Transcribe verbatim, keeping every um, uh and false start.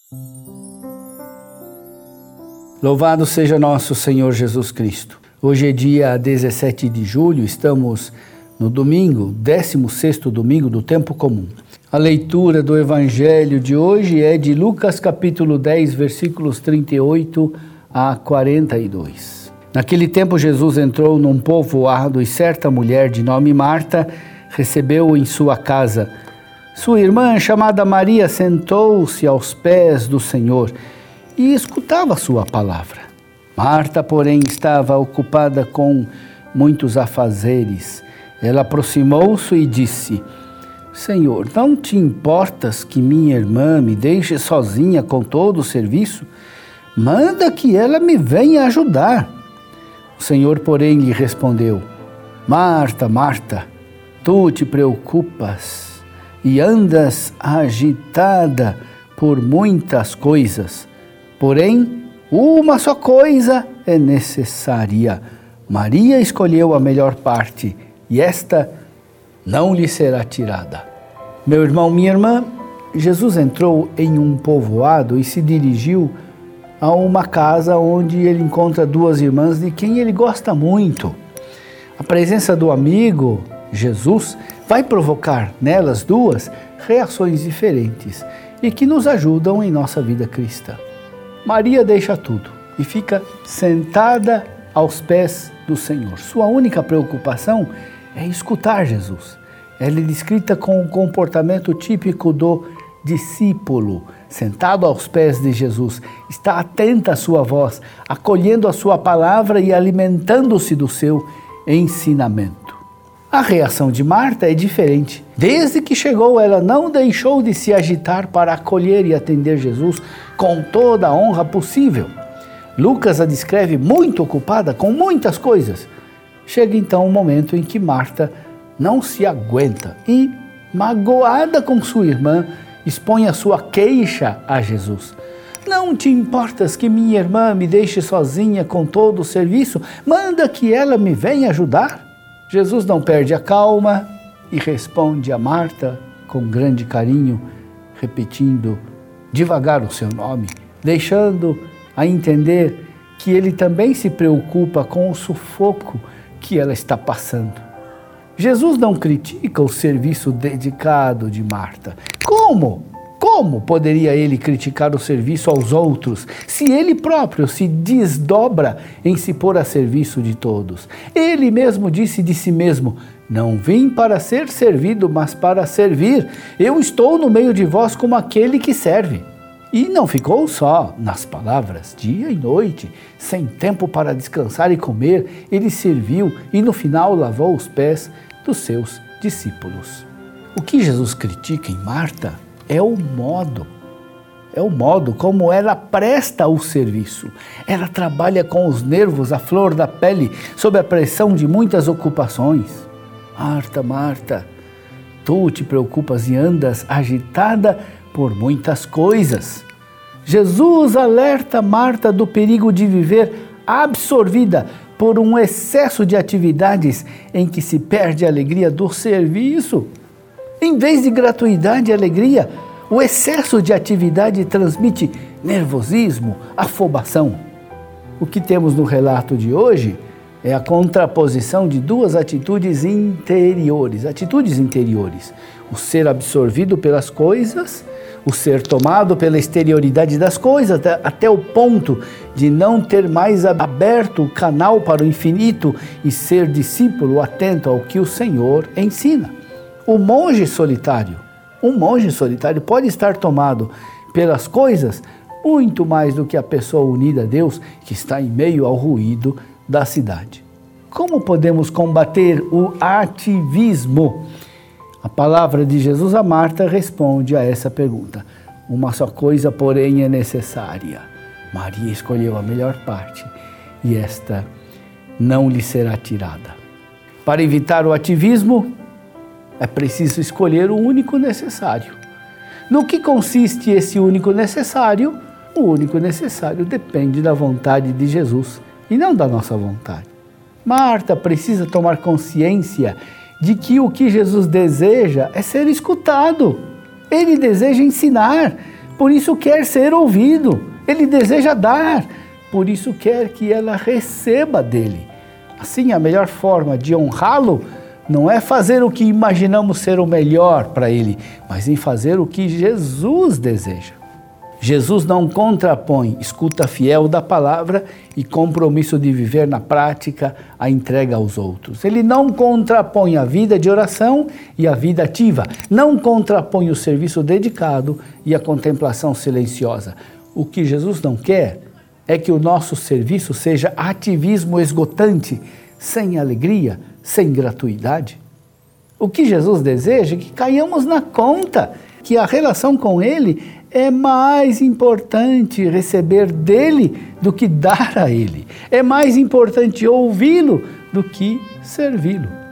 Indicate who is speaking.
Speaker 1: Louvado seja nosso Senhor Jesus Cristo. Hoje é dia dezessete de julho, estamos no domingo, décimo sexto domingo do tempo comum. A leitura do Evangelho de hoje é de Lucas capítulo dez, versículos trinta e oito a quarenta e dois. Naquele tempo Jesus entrou num povoado e certa mulher de nome Marta recebeu-o em sua casa. Sua irmã, chamada Maria, sentou-se aos pés do Senhor e escutava sua palavra. Marta, porém, estava ocupada com muitos afazeres. Ela aproximou-se e disse: Senhor, não te importas que minha irmã me deixe sozinha com todo o serviço? Manda que ela me venha ajudar. O Senhor, porém, lhe respondeu: Marta, Marta, tu te preocupas e andas agitada por muitas coisas. Porém, uma só coisa é necessária. Maria escolheu a melhor parte e esta não lhe será tirada. Meu irmão, minha irmã, Jesus entrou em um povoado e se dirigiu a uma casa onde ele encontra duas irmãs de quem ele gosta muito. A presença do amigo, Jesus, vai provocar nelas duas reações diferentes e que nos ajudam em nossa vida cristã. Maria deixa tudo e fica sentada aos pés do Senhor. Sua única preocupação é escutar Jesus. Ela é descrita com o comportamento típico do discípulo, sentado aos pés de Jesus. Está atenta à sua voz, acolhendo a sua palavra e alimentando-se do seu ensinamento. A reação de Marta é diferente. Desde que chegou, ela não deixou de se agitar para acolher e atender Jesus com toda a honra possível. Lucas a descreve muito ocupada com muitas coisas. Chega então o momento em que Marta não se aguenta e, magoada com sua irmã, expõe a sua queixa a Jesus. Não te importas que minha irmã me deixe sozinha com todo o serviço? Manda que ela me venha ajudar. Jesus não perde a calma e responde a Marta com grande carinho, repetindo devagar o seu nome, deixando a entender que ele também se preocupa com o sufoco que ela está passando. Jesus não critica o serviço dedicado de Marta. Como? Como poderia ele criticar o serviço aos outros, se ele próprio se desdobra em se pôr a serviço de todos? Ele mesmo disse de si mesmo: não vim para ser servido, mas para servir. Eu estou no meio de vós como aquele que serve. E não ficou só nas palavras, dia e noite, sem tempo para descansar e comer, ele serviu e no final lavou os pés dos seus discípulos. O que Jesus critica em Marta é o modo, é o modo como ela presta o serviço. Ela trabalha com os nervos à flor da pele, sob a pressão de muitas ocupações. Marta, Marta, tu te preocupas e andas agitada por muitas coisas. Jesus alerta Marta do perigo de viver absorvida por um excesso de atividades em que se perde a alegria do serviço. Em vez de gratuidade e alegria, o excesso de atividade transmite nervosismo, afobação. O que temos no relato de hoje é a contraposição de duas atitudes interiores, atitudes interiores. O ser absorvido pelas coisas, o ser tomado pela exterioridade das coisas, até, até o ponto de não ter mais aberto o canal para o infinito e ser discípulo atento ao que o Senhor ensina. O monge solitário, um monge solitário pode estar tomado pelas coisas muito mais do que a pessoa unida a Deus que está em meio ao ruído da cidade. Como podemos combater o ativismo? A palavra de Jesus a Marta responde a essa pergunta. Uma só coisa, porém, é necessária. Maria escolheu a melhor parte e esta não lhe será tirada. Para evitar o ativismo, é preciso escolher o único necessário. No que consiste esse único necessário? O único necessário depende da vontade de Jesus e não da nossa vontade. Marta precisa tomar consciência de que o que Jesus deseja é ser escutado. Ele deseja ensinar, por isso quer ser ouvido. Ele deseja dar, por isso quer que ela receba dele. Assim, a melhor forma de honrá-lo não é fazer o que imaginamos ser o melhor para ele, mas em fazer o que Jesus deseja. Jesus não contrapõe escuta fiel da palavra e compromisso de viver na prática a entrega aos outros. Ele não contrapõe a vida de oração e a vida ativa. Não contrapõe o serviço dedicado e a contemplação silenciosa. O que Jesus não quer é que o nosso serviço seja ativismo esgotante, sem alegria, sem gratuidade. O que Jesus deseja é que caiamos na conta, que a relação com Ele é mais importante receber dele do que dar a ele. É mais importante ouvi-lo do que servi-lo.